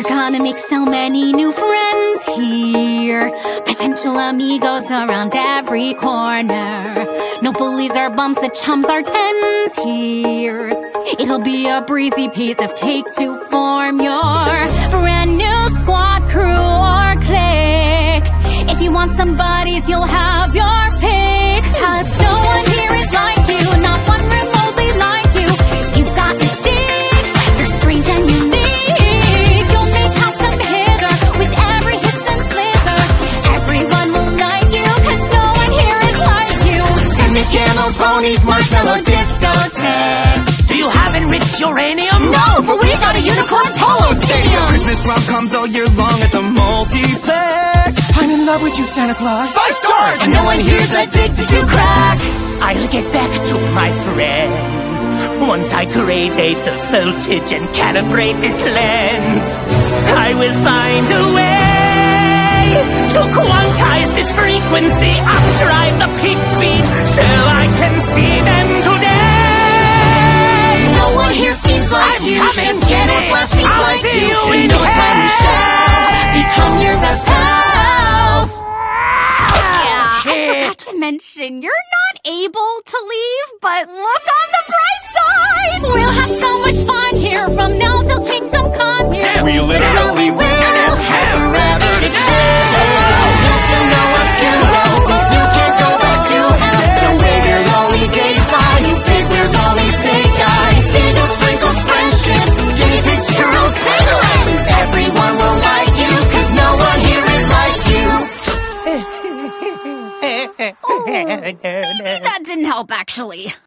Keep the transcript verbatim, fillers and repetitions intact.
gonna make so many new friends here. Potential amigos around every corner. No bullies or bums, the chums are tens here. It'll be a breezy piece of cake to form your brand new squad, crew, or clique. If you want some buddies, you'll have your pick. Cause no one here is like you, not one remotely like you. You've got mystique, you're strange and unique. You'll make custom hither with every hiss and slither. Everyone will like you, cause no one here is like you. Send the candles, ponies, marshmallow discotheques. Do you have enriched uranium? No, but we got a unicorn polo stadium. Christmas rom-coms all year long at the multiplex. I'm in love with you, Santa Claus. Five stars, and no one here's addicted to crack. I'll get back to my friends once I gradate the voltage and calibrate this lens. I will find a way to quantize this frequency, updrive the peak speed so I can see them today. No one here schemes like I'm you. coming, Shed or blasphemes I'll like see you. you In in no time we hell. shall become your best pals. Yeah, shit. I forgot to mention, you're not able to leave, but look on the bright side! We'll have so much fun here from now till kingdom come here. We literally will have forever to choose. You'll still know us too well since you can't go back to hell. So wave your lonely days by, you big weird lonely snake eye. Candles, sprinkles, friendship, guinea pigs, churros, pangolins. Everyone will like you, cause no one here is like you. That didn't help, actually.